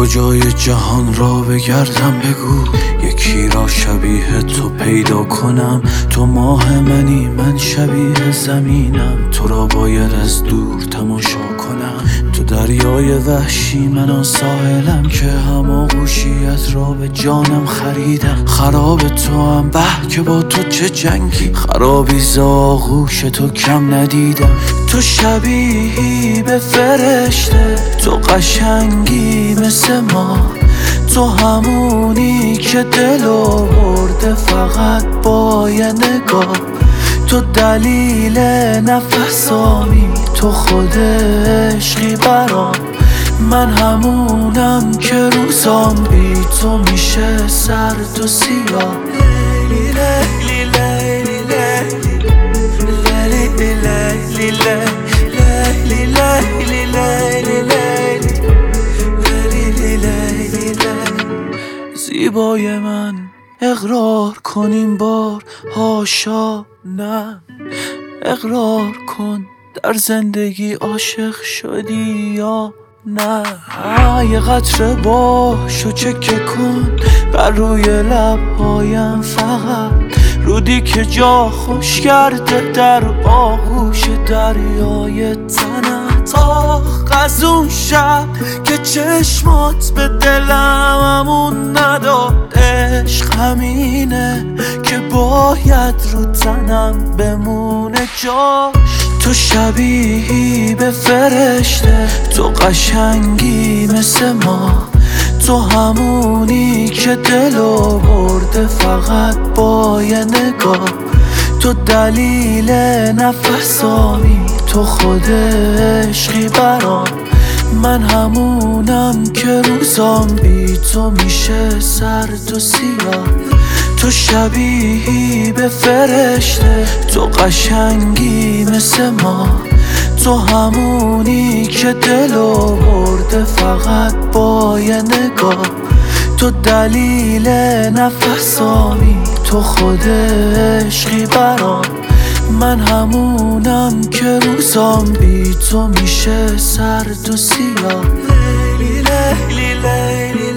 کجای جهان را بگردم بگو، یکی را شبیه تو پیدا کنم. تو ماه منی من شبیه زمینم، تو را باید از دور تماشا کنم. تو دریای وحشی من ساحلم که هماغوشیت را به جانم خریدم. خراب تو هم به که با تو چه جنگی، خرابی ز آغوش تو کم ندیدم. تو شبیهی به فرشته، تو قشنگی مثل ما، تو همونی که دلو برده فقط با یه نگاه. تو دلیل نفسامی، تو خود عشقی برام. من همونم که روزام بی تو میشه سرد و سیاه. لیلی لیلی لیلی لیلی لیلی لیلی لیلی لیلی لیلی. زیبای من اقرار کنیم بار، هاشا نه. اقرار کن در زندگی عاشق شدی یا نه. یه قطره باش و چکه کن بر روی لبهایم، فقط رودی که جا خوش کرده در آغوش دریای تنت. آخ از اون شب که چشمات به دلم امون نداد. عشق همینه که باید رو تنم بمونه جاش. تو شبیهی به فرشته، تو قشنگی مثل ما، تو همونی که دلو برده فقط با یه نگاه. تو دلیل نفسامی، تو خود عشقی برام. من همونم که روزام بی تو میشه سرد و سیاه. تو شبیهی به فرشته، تو قشنگی مثل ما، تو همونی که دلو برده فقط با یه نگاه. تو دلیل نفسامی، تو خود عشقی برام. من همونم که روزام بی تو میشه سرد و سیاه. لیلی لیلی لیلی